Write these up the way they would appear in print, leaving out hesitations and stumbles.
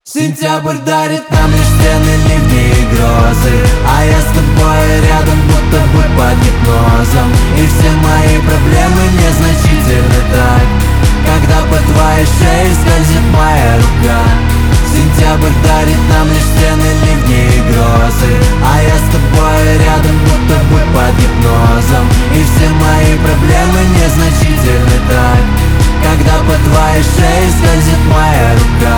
Сентябрь дарит нам лишь стены, ливни и грозы, а я с тобой рядом, будто бы под гипнозом. И все мои проблемы незначительны так, когда по твоей шее скользит моя рука. Сентябрь дарит нам лишь стены, ливни и грозы, а я с тобой рядом, будто бы под гипнозом. И все мои проблемы незначительны так, когда по твоей шее скользит моя рука.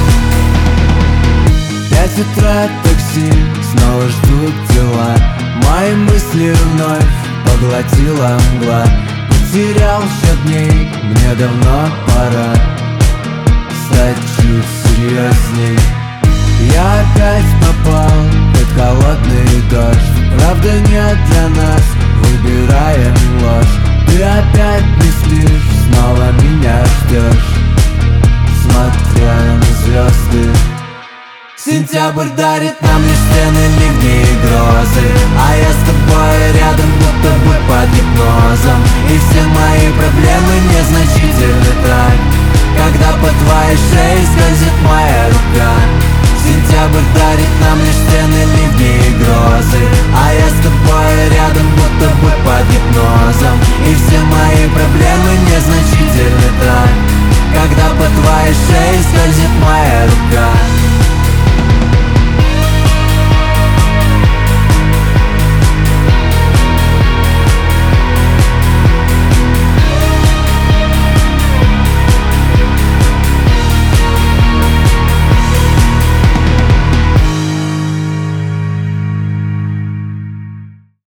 5 утра, такси, снова ждут дела. Мои мысли вновь поглотила мгла. Потерял счет дней, мне давно пора стать чуть серьезней. Я опять попал под холодный дождь. Правда нет для нас, выбираем ложь. Ты опять не спишь, снова меня ждешь, смотря на звезды. Сентябрь дарит нам лишь стены, ливни и грозы, а я с тобой рядом, будто бы под гипнозом. И все мои проблемы незначительны так, когда по твоей шее скользит моя рука. Сентябрь дарит нам лишь стены, ливни и грозы, а я с тобой рядом, будто бы под гипнозом. И все мои проблемы